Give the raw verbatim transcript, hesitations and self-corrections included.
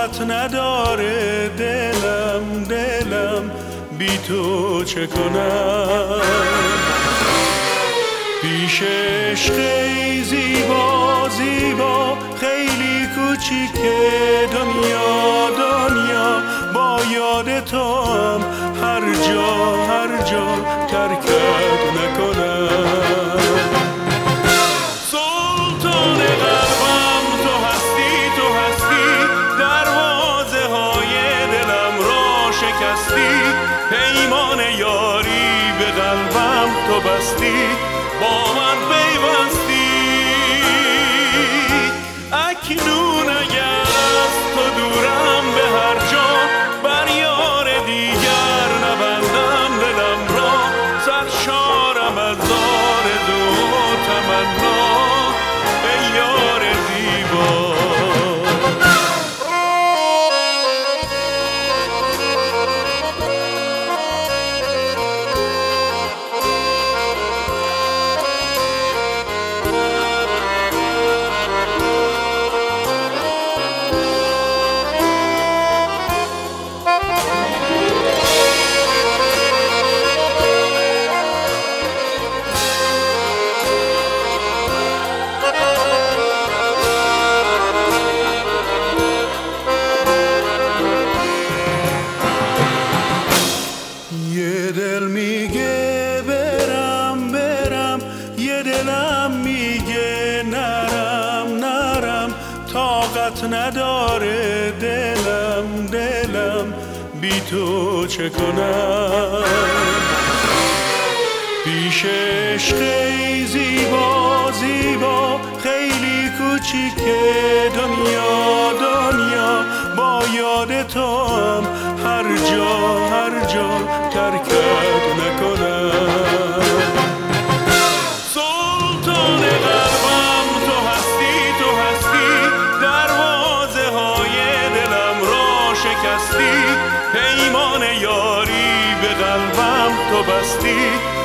طاقت نداره دلم دلم بی تو چه کنم. پیش عشقی زیبا زیبا خیلی کوچیکه دنیا دنیا، با یاد تو هم هر جا هر جا ترکت نکنم. سلطان قلبم تو هستی تو هستی، دروازه های دلم را شکستی، پیمان یاری به قلبم تو بستی، با من پیوستی. اکنون اگر از تو دورم به هر جا، بر یار دیگر نبندم دلم را، سرشارم از آرزو و تمنا ای یار زیبا. یه دل میگه برم برم، یه دلم میگه نرم نرم، طاقت نداره دلم دلم بی تو چه کنم. پیش عشقی زیبا زیبا خیلی کوچیکه دنیا دنیا، با یاد تو هم هر جا هر جا ترکت نکنم. سلطان قلبم تو هستی تو هستی، دروازه های دلم را شکستی، پیمان یاری به قلبم تو بستی،